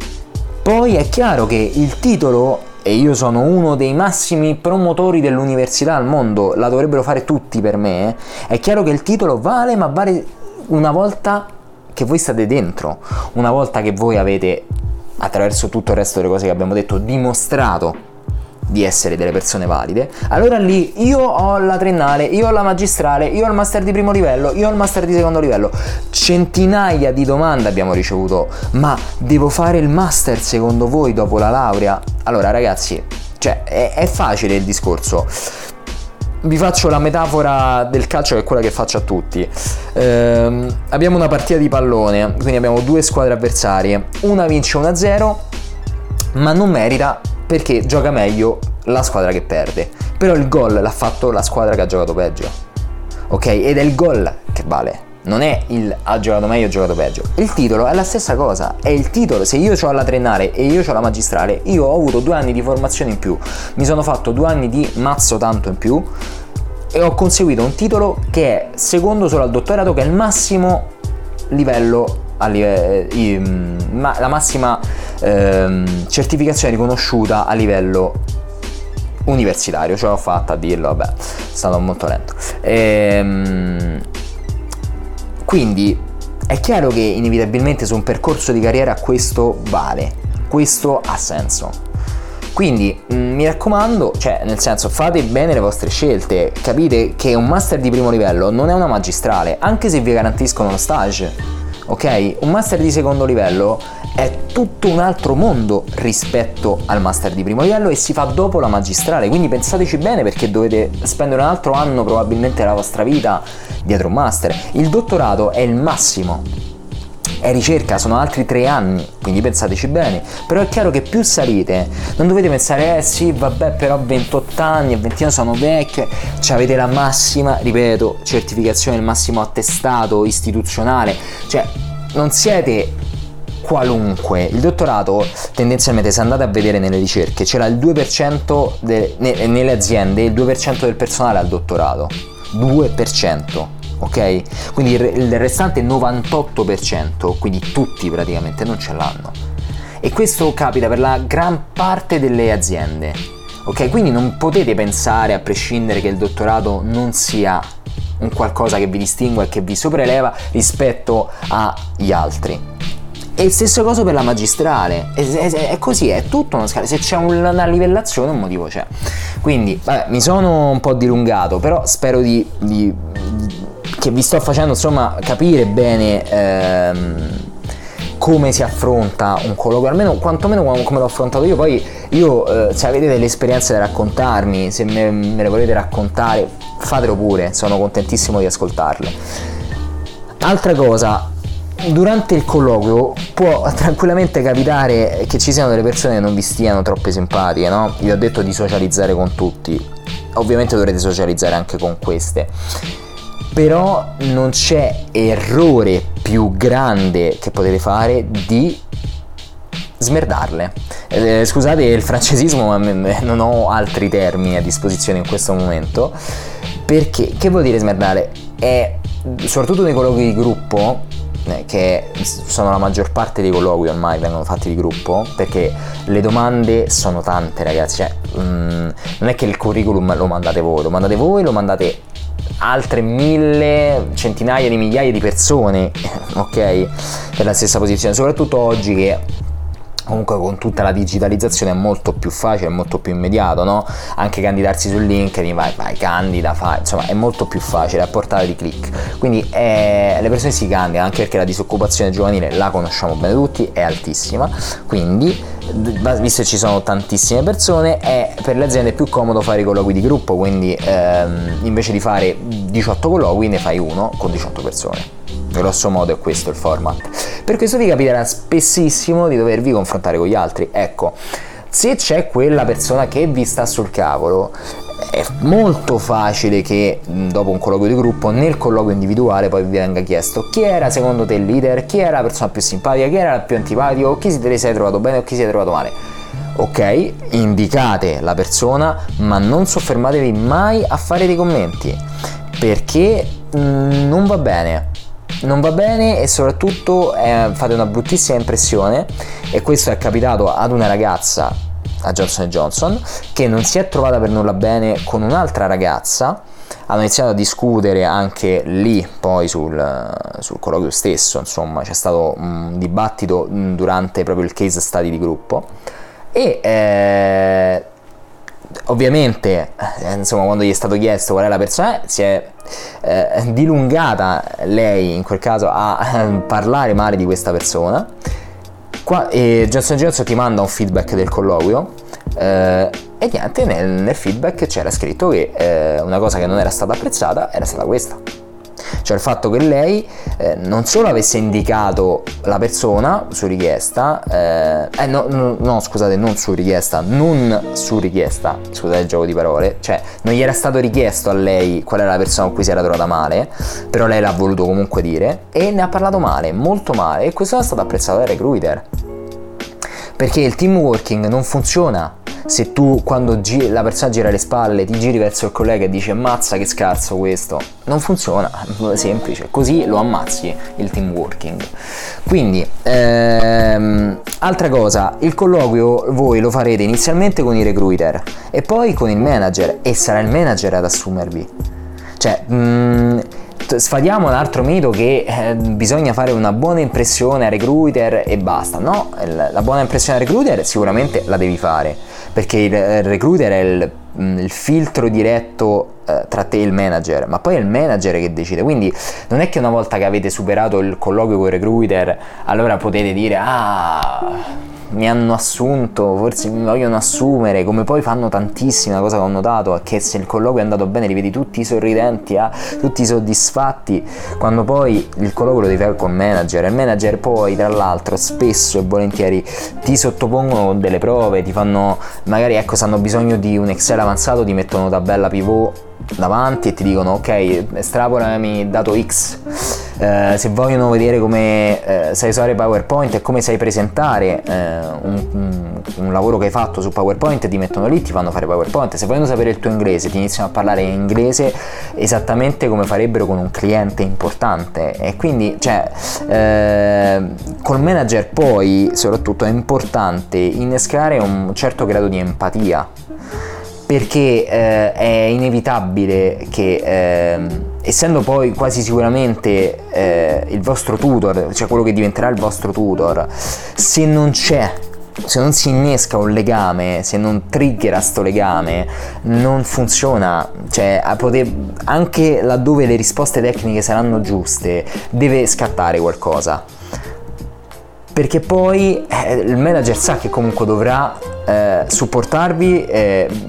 S1: Poi è chiaro che il titolo, e io sono uno dei massimi promotori dell'università al mondo, la dovrebbero fare tutti per me, è chiaro che il titolo vale, ma vale una volta che voi state dentro, una volta che voi avete, attraverso tutto il resto delle cose che abbiamo detto, dimostrato di essere delle persone valide. Allora lì io ho la triennale, io ho la magistrale, io ho il master di primo livello, io ho il master di secondo livello, centinaia di domande abbiamo ricevuto, ma devo fare il master secondo voi dopo la laurea? Allora ragazzi, cioè è facile il discorso. Vi faccio la metafora del calcio, che è quella che faccio a tutti. Abbiamo una partita di pallone, quindi abbiamo due squadre avversarie, una vince 1-0 ma non merita perché gioca meglio la squadra che perde, però il gol l'ha fatto la squadra che ha giocato peggio, ok? Ed è il gol che vale, non è il ha giocato meglio o giocato peggio. Il titolo è la stessa cosa, è il titolo. Se io ho la triennale e io ho la magistrale, io ho avuto 2 anni di formazione in più, mi sono fatto 2 anni di mazzo tanto in più e ho conseguito un titolo che è secondo solo al dottorato, che è il massimo livello, la massima certificazione riconosciuta a livello universitario. Ce l'ho fatta a dirlo, vabbè, è stato molto lento. Quindi è chiaro che inevitabilmente su un percorso di carriera questo vale, questo ha senso. Quindi mi raccomando, cioè nel senso, fate bene le vostre scelte, capite che un master di primo livello non è una magistrale, anche se vi garantiscono uno stage. Ok? Un master di secondo livello è tutto un altro mondo rispetto al master di primo livello e si fa dopo la magistrale, quindi pensateci bene, perché dovete spendere un altro anno probabilmente della vostra vita dietro un master. Il dottorato è il massimo, è ricerca, sono altri 3 anni, quindi pensateci bene. Però è chiaro che più salite non dovete pensare sì vabbè, però 28 anni e 20 anni sono vecchio, cioè avete la massima, ripeto, certificazione, il massimo attestato istituzionale, cioè non siete qualunque. Il dottorato tendenzialmente, se andate a vedere nelle ricerche, c'era il 2% nelle aziende, il 2% del personale al dottorato, 2%. Ok? Quindi il restante 98%, quindi tutti praticamente non ce l'hanno, e questo capita per la gran parte delle aziende, ok? Quindi non potete pensare, a prescindere, che il dottorato non sia un qualcosa che vi distingue e che vi sopraeleva rispetto agli altri. E stessa cosa per la magistrale, è così, è tutto uno scala. Se c'è una livellazione, un motivo c'è. Quindi vabbè, mi sono un po' dilungato, però spero che vi sto facendo insomma capire bene come si affronta un colloquio, almeno quantomeno come l'ho affrontato io. Poi se avete delle esperienze da raccontarmi, se me le volete raccontare, fatelo pure, sono contentissimo di ascoltarle. Altra cosa, durante il colloquio può tranquillamente capitare che ci siano delle persone che non vi stiano troppo simpatiche, no? Vi ho detto di socializzare con tutti, ovviamente dovrete socializzare anche con queste, però non c'è errore più grande che potete fare di smerdarle. Scusate il francesismo, ma non ho altri termini a disposizione in questo momento. Perché, che vuol dire smerdare? È soprattutto nei colloqui di gruppo, che sono la maggior parte dei colloqui ormai vengono fatti di gruppo, perché le domande sono tante, ragazzi, cioè, non è che il curriculum lo mandate voi, lo mandate altre 1000, centinaia di migliaia di persone, ok, per la stessa posizione, soprattutto oggi che comunque con tutta la digitalizzazione è molto più facile, è molto più immediato, no? Anche candidarsi su LinkedIn, vai, candida, fai, insomma è molto più facile, a portata di click. Quindi le persone si candidano, anche perché la disoccupazione giovanile, la conosciamo bene tutti, è altissima, quindi visto che ci sono tantissime persone è per le aziende più comodo fare i colloqui di gruppo, quindi invece di fare 18 colloqui ne fai uno con 18 persone. Grosso modo è questo il format. Per questo vi capiterà spessissimo di dovervi confrontare con gli altri. Ecco, se c'è quella persona che vi sta sul cavolo, è molto facile che dopo un colloquio di gruppo, nel colloquio individuale poi vi venga chiesto chi era secondo te il leader, chi era la persona più simpatica, chi era il più antipatico, chi te ne sei trovato bene o chi si è trovato male. Ok, indicate la persona, ma non soffermatevi mai a fare dei commenti, perché non va bene. Non va bene e soprattutto fate una bruttissima impressione, e questo è capitato ad una ragazza a Johnson & Johnson che non si è trovata per nulla bene con un'altra ragazza. Hanno iniziato a discutere anche lì poi sul colloquio stesso, insomma c'è stato un dibattito durante proprio il case study di gruppo e ovviamente insomma quando gli è stato chiesto qual è la persona, si è dilungata lei in quel caso a parlare male di questa persona. E Johnson & Johnson ti manda un feedback del colloquio e niente, nel feedback c'era scritto che una cosa che non era stata apprezzata era stata questa, cioè il fatto che lei non solo avesse indicato la persona su richiesta, non su richiesta, scusate il gioco di parole, cioè non gli era stato richiesto a lei qual era la persona con cui si era trovata male, però lei l'ha voluto comunque dire e ne ha parlato male, molto male, e questo è stato apprezzato dai recruiter, perché il team working non funziona se tu quando la persona gira le spalle ti giri verso il collega e dici ammazza che scarso questo. Non funziona, è semplice, così lo ammazzi il team working. Quindi altra cosa, il colloquio voi lo farete inizialmente con i recruiter e poi con il manager, e sarà il manager ad assumervi. Cioè sfadiamo un altro mito che bisogna fare una buona impressione a recruiter e basta. No, la buona impressione a recruiter sicuramente la devi fare, perché il recruiter è il filtro diretto tra te e il manager, ma poi è il manager che decide. Quindi non è che una volta che avete superato il colloquio con il recruiter allora potete dire mi hanno assunto, forse mi vogliono assumere, come poi fanno tantissimi. Una cosa che ho notato è che se il colloquio è andato bene li vedi tutti sorridenti, tutti soddisfatti, quando poi il colloquio lo devi fare col manager, e il manager poi tra l'altro spesso e volentieri ti sottopongono con delle prove, ti fanno magari, ecco, se hanno bisogno di un Excel avanzato ti mettono una tabella pivot davanti e ti dicono ok, estrapolami dato X. Se vogliono vedere come sai usare PowerPoint e come sai presentare un lavoro che hai fatto su PowerPoint, ti mettono lì, ti fanno fare PowerPoint. Se vogliono sapere il tuo inglese ti iniziano a parlare in inglese esattamente come farebbero con un cliente importante. E quindi col manager poi soprattutto è importante innescare un certo grado di empatia, perché è inevitabile che essendo poi quasi sicuramente il vostro tutor, cioè quello che diventerà il vostro tutor, se non si innesca un legame, se non triggera sto legame, non funziona. Cioè anche laddove le risposte tecniche saranno giuste, deve scattare qualcosa, perché poi il manager sa che comunque dovrà supportarvi,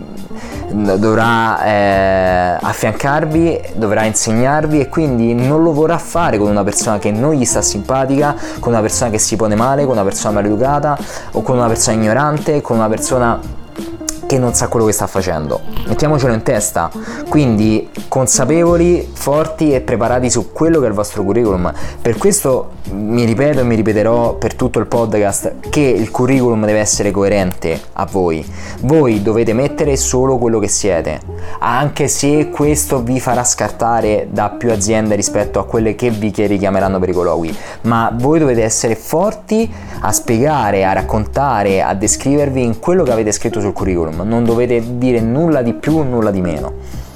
S1: dovrà affiancarvi, dovrà insegnarvi, e quindi non lo vorrà fare con una persona che non gli sta simpatica, con una persona che si pone male, con una persona maleducata o con una persona ignorante, con una persona che non sa quello che sta facendo. Mettiamocelo in testa. Quindi consapevoli, forti e preparati su quello che è il vostro curriculum. Per questo mi ripeto e mi ripeterò per tutto il podcast che il curriculum deve essere coerente a voi. Voi dovete mettere solo quello che siete, anche se questo vi farà scartare da più aziende rispetto a quelle che vi richiameranno per i colloqui, ma voi dovete essere forti a spiegare, a raccontare, a descrivervi in quello che avete scritto sul curriculum. Non dovete dire nulla di più, nulla di meno.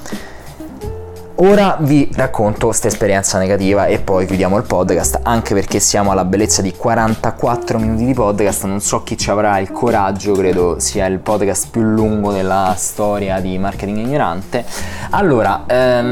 S1: Ora vi racconto questa esperienza negativa e poi chiudiamo il podcast, anche perché siamo alla bellezza di 44 minuti di podcast. Non so chi ci avrà il coraggio, credo sia il podcast più lungo della storia di Marketing Ignorante. Allora,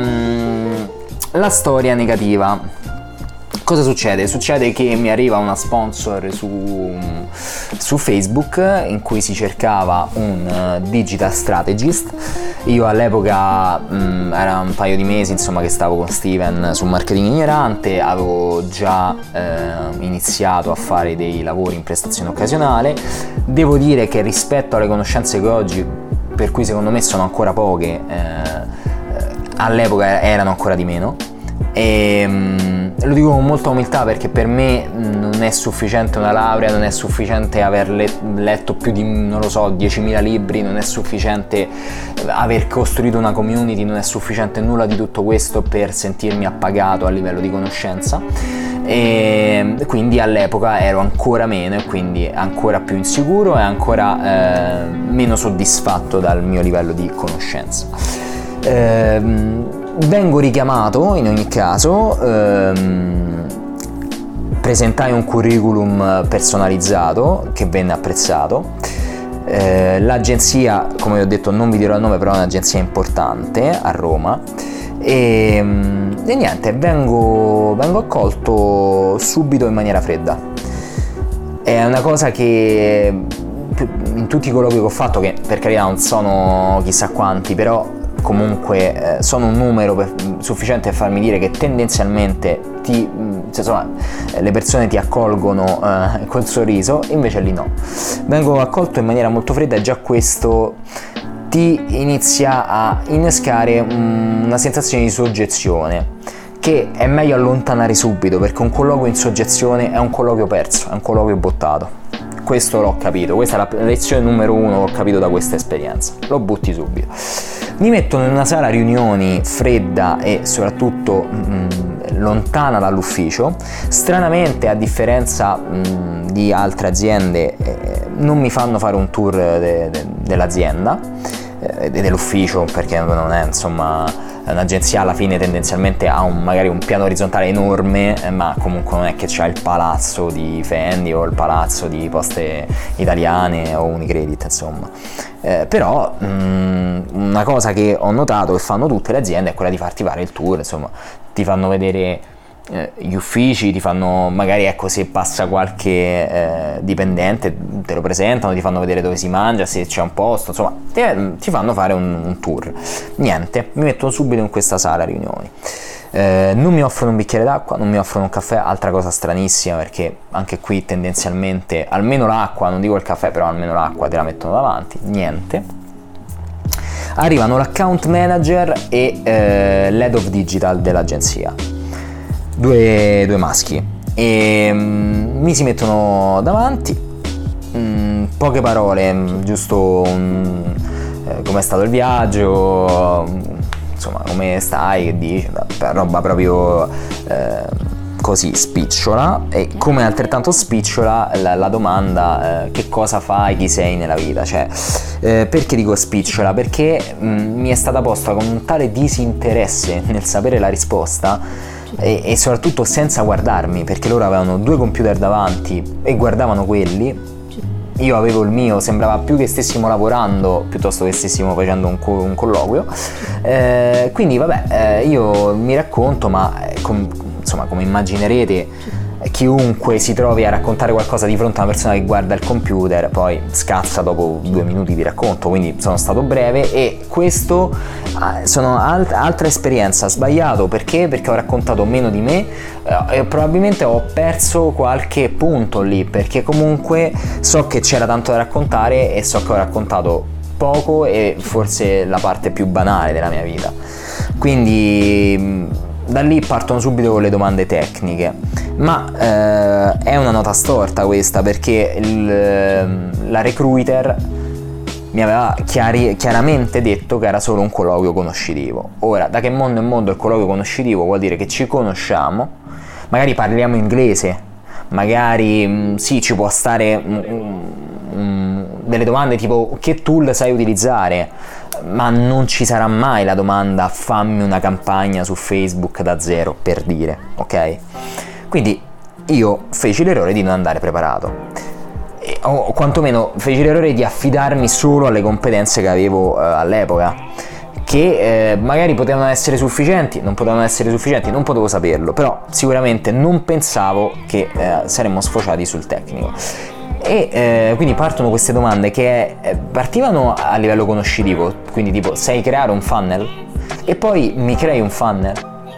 S1: la storia negativa. Cosa succede? Succede che mi arriva una sponsor su Facebook in cui si cercava un digital strategist. Io all'epoca era un paio di mesi insomma che stavo con Steven su Marketing Ignorante, avevo già iniziato a fare dei lavori in prestazione occasionale. Devo dire che rispetto alle conoscenze che oggi, per cui secondo me sono ancora poche, all'epoca erano ancora di meno. E lo dico con molta umiltà, perché per me non è sufficiente una laurea, non è sufficiente aver letto più di, non lo so, 10.000 libri, non è sufficiente aver costruito una community, non è sufficiente nulla di tutto questo per sentirmi appagato a livello di conoscenza. E quindi all'epoca ero ancora meno e quindi ancora più insicuro e ancora meno soddisfatto dal mio livello di conoscenza. Vengo richiamato in ogni caso, presentai un curriculum personalizzato che venne apprezzato. L'agenzia, come ho detto, non vi dirò il nome, però è un'agenzia importante a Roma. E niente, vengo accolto subito in maniera fredda. È una cosa che in tutti i colloqui che ho fatto, che per carità non sono chissà quanti, però comunque sono un numero sufficiente per farmi dire che tendenzialmente le persone ti accolgono col sorriso, invece lì no. Vengo accolto in maniera molto fredda e già questo ti inizia a innescare una sensazione di soggezione che è meglio allontanare subito, perché un colloquio in soggezione è un colloquio perso, è un colloquio bottato. Questo l'ho capito, questa è la lezione numero 1 che ho capito da questa esperienza. Lo butti subito. Mi mettono in una sala riunioni fredda e soprattutto lontana dall'ufficio. Stranamente, a differenza di altre aziende, non mi fanno fare un tour dell'azienda e dell'ufficio, perché non è, insomma, un'agenzia alla fine tendenzialmente ha magari un piano orizzontale enorme, ma comunque non è che c'ha il palazzo di Fendi o il palazzo di Poste Italiane o Unicredit, insomma. Però una cosa che ho notato che fanno tutte le aziende è quella di farti fare il tour, insomma, ti fanno vedere gli uffici, ti fanno magari, ecco, se passa qualche dipendente te lo presentano, ti fanno vedere dove si mangia, se c'è un posto, insomma ti fanno fare un tour. Niente, mi mettono subito in questa sala riunioni. Non mi offrono un bicchiere d'acqua, non mi offrono un caffè, altra cosa stranissima, perché anche qui tendenzialmente almeno l'acqua, non dico il caffè, però almeno l'acqua te la mettono davanti. Niente. Arrivano l'account manager e l'head of digital dell'agenzia, due maschi, e mi si mettono davanti, poche parole, giusto com'è stato il viaggio, insomma, come stai, che dici, roba proprio così spicciola. E come altrettanto spicciola la domanda che cosa fai, chi sei nella vita, cioè perché dico spicciola? Perché mi è stata posta con un tale disinteresse nel sapere la risposta e soprattutto senza guardarmi, perché loro avevano 2 computer davanti e guardavano quelli. Io avevo il mio, sembrava più che stessimo lavorando piuttosto che stessimo facendo un colloquio. Quindi vabbè, io mi racconto, ma insomma, come immaginerete, chiunque si trovi a raccontare qualcosa di fronte a una persona che guarda il computer poi scazza dopo 2 minuti di racconto, quindi sono stato breve. E questo sono altra esperienza. Sbagliato perché ho raccontato meno di me e probabilmente ho perso qualche punto lì, perché comunque so che c'era tanto da raccontare e so che ho raccontato poco e forse la parte più banale della mia vita. Quindi da lì partono subito con le domande tecniche, ma è una nota storta questa, perché la recruiter mi aveva chiaramente detto che era solo un colloquio conoscitivo. Ora, da che mondo è mondo il colloquio conoscitivo vuol dire che ci conosciamo, magari parliamo inglese, magari sì, ci può stare delle domande tipo che tool sai utilizzare, ma non ci sarà mai la domanda fammi una campagna su Facebook da zero, per dire, ok? Quindi io feci l'errore di non andare preparato, o quantomeno feci l'errore di affidarmi solo alle competenze che avevo all'epoca, che magari potevano essere sufficienti, non potevano essere sufficienti, non potevo saperlo, però sicuramente non pensavo che saremmo sfociati sul tecnico. E quindi partono queste domande che partivano a livello conoscitivo, quindi tipo sai creare un funnel? E poi mi crei un funnel?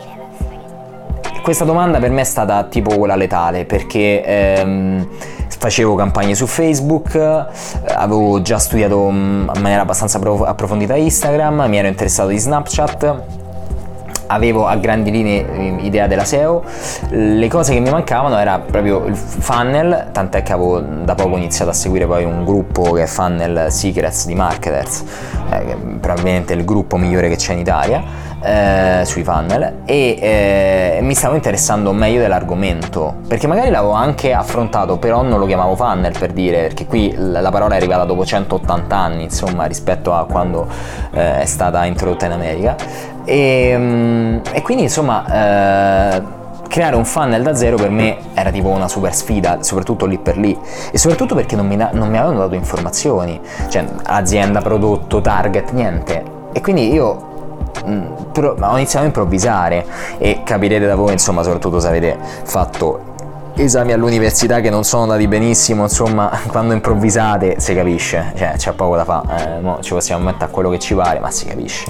S1: Questa domanda per me è stata tipo quella letale, perché facevo campagne su Facebook, avevo già studiato in maniera abbastanza approfondita Instagram, mi ero interessato di Snapchat, avevo a grandi linee idea della SEO. Le cose che mi mancavano era proprio il funnel, tant'è che avevo da poco iniziato a seguire poi un gruppo che è Funnel Secrets di Marketers, che è probabilmente il gruppo migliore che c'è in Italia sui funnel, e mi stavo interessando meglio dell'argomento, perché magari l'avevo anche affrontato, però non lo chiamavo funnel, per dire, perché qui la parola è arrivata dopo 180 anni, insomma, rispetto a quando è stata introdotta in America. E quindi insomma creare un funnel da zero per me era tipo una super sfida, soprattutto lì per lì, e soprattutto perché non mi avevano dato informazioni, cioè azienda, prodotto, target, niente. E quindi io ho iniziato a improvvisare, e capirete da voi, insomma, soprattutto se avete fatto esami all'università che non sono andati benissimo, insomma, quando improvvisate si capisce, cioè c'è poco da fare, ci possiamo mettere a quello che ci pare, ma si capisce.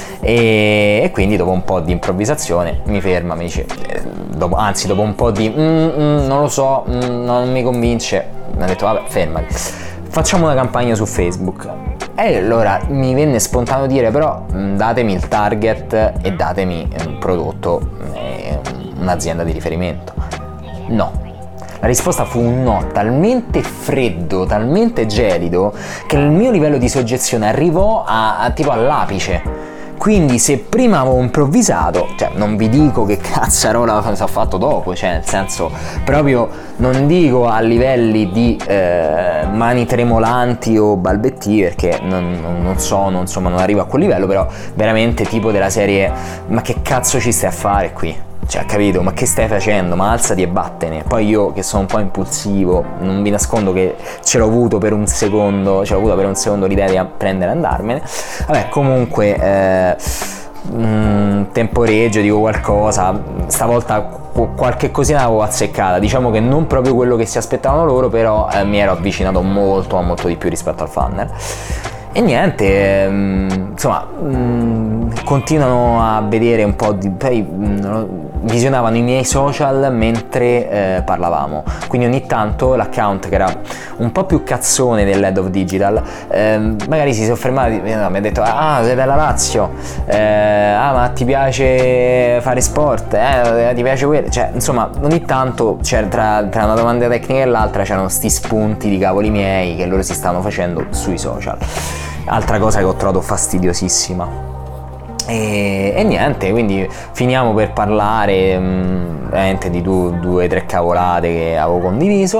S1: E quindi dopo un po' di improvvisazione mi ferma, mi dice, dopo un po' di non lo so, non mi convince, mi ha detto vabbè, fermati, facciamo una campagna su Facebook. E allora mi venne spontaneo dire, però datemi il target e datemi un prodotto, un'azienda di riferimento. No. La risposta fu un no talmente freddo, talmente gelido, che il mio livello di soggezione arrivò a tipo all'apice. Quindi se prima avevo improvvisato, cioè non vi dico che cazzarola ho fatto dopo, cioè nel senso, proprio non dico a livelli di mani tremolanti o balbettii, perché non sono, insomma, non arrivo a quel livello, però veramente tipo della serie, ma che cazzo ci stai a fare qui? Cioè, capito? Ma che stai facendo? Ma alzati e vattene. Poi io, che sono un po' impulsivo, non vi nascondo che ce l'ho avuto per un secondo l'idea di prendere e andarmene. Vabbè, comunque temporeggio, dico qualcosa, stavolta qualche cosina l'avevo azzeccata, diciamo che non proprio quello che si aspettavano loro, però mi ero avvicinato molto di più rispetto al funnel. E niente, insomma, continuano a vedere un po' di... Poi visionavano i miei social mentre parlavamo, quindi ogni tanto l'account, che era un po' più cazzone dell'Head of Digital, magari si soffermava, mi ha detto sei della Lazio, ma ti piace fare sport, ti piace quello, cioè insomma ogni tanto tra una domanda tecnica e l'altra c'erano sti spunti di cavoli miei che loro si stavano facendo sui social. Altra cosa che ho trovato fastidiosissima. E niente, quindi finiamo per parlare veramente di due o tre cavolate che avevo condiviso,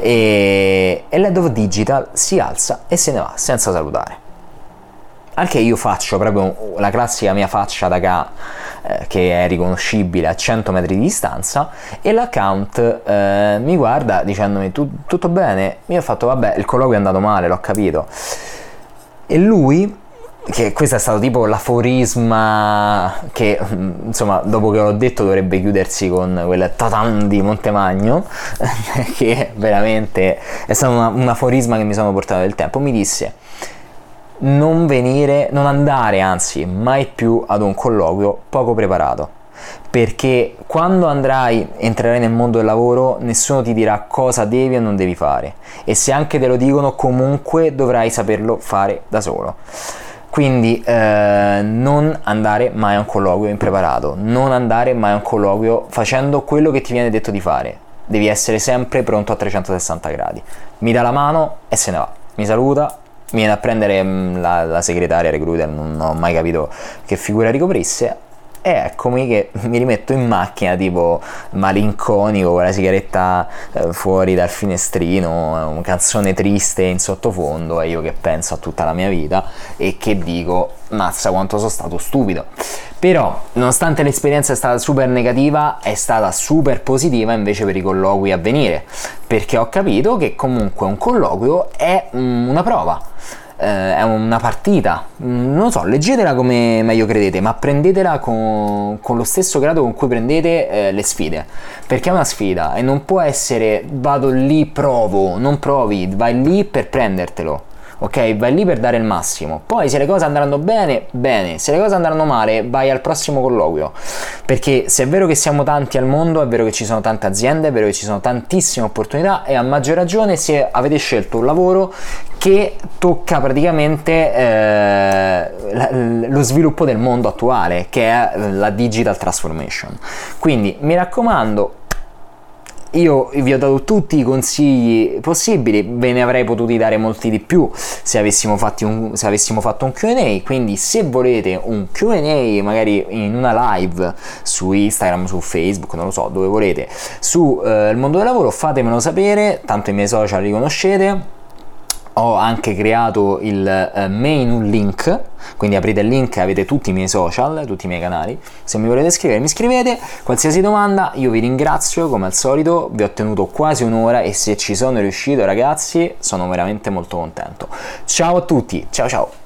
S1: e l'Head of Digital si alza e se ne va senza salutare. Anche io faccio proprio la classica mia faccia da che è riconoscibile a 100 metri di distanza, e l'account mi guarda dicendomi tutto bene. Io ho fatto vabbè, il colloquio è andato male, l'ho capito. E lui, che questo è stato tipo l'aforisma che, insomma, dopo che l'ho detto dovrebbe chiudersi con quel tatan di Montemagno, che veramente è stato un aforisma che mi sono portato nel tempo, mi disse non andare, anzi mai più ad un colloquio poco preparato, perché quando entrerai nel mondo del lavoro, nessuno ti dirà cosa devi o non devi fare, e se anche te lo dicono, comunque dovrai saperlo fare da solo. Quindi non andare mai a un colloquio impreparato, non andare mai a un colloquio facendo quello che ti viene detto di fare. Devi essere sempre pronto a 360 gradi. Mi dà la mano e se ne va, mi saluta, mi viene a prendere la segretaria recruiter, non ho mai capito che figura ricoprisse, e eccomi che mi rimetto in macchina tipo malinconico con la sigaretta fuori dal finestrino, una canzone triste in sottofondo, e io che penso a tutta la mia vita e che dico mazza quanto sono stato stupido. Però nonostante l'esperienza è stata super negativa, è stata super positiva invece per i colloqui a venire, perché ho capito che comunque un colloquio è una prova, è una partita, non so, leggetela come meglio credete, ma prendetela con lo stesso grado con cui prendete le sfide, perché è una sfida e non può essere vado lì, provo, non provi, vai lì per prendertelo. Ok, vai lì per dare il massimo, poi se le cose andranno bene, bene, se le cose andranno male vai al prossimo colloquio, perché se è vero che siamo tanti al mondo, è vero che ci sono tante aziende, è vero che ci sono tantissime opportunità, e a maggior ragione se avete scelto un lavoro che tocca praticamente lo sviluppo del mondo attuale, che è la digital transformation. Quindi mi raccomando, io vi ho dato tutti i consigli possibili, ve ne avrei potuti dare molti di più se avessimo fatto un Q&A, quindi se volete un Q&A magari in una live su Instagram, su Facebook, non lo so, dove volete, su il mondo del lavoro, fatemelo sapere, tanto i miei social li conoscete. Ho anche creato il main link, quindi aprite il link e avete tutti i miei social, tutti i miei canali. Se mi volete scrivere, mi scrivete. Qualsiasi domanda, io vi ringrazio come al solito, vi ho tenuto quasi un'ora e se ci sono riuscito, ragazzi, sono veramente molto contento. Ciao a tutti, ciao ciao!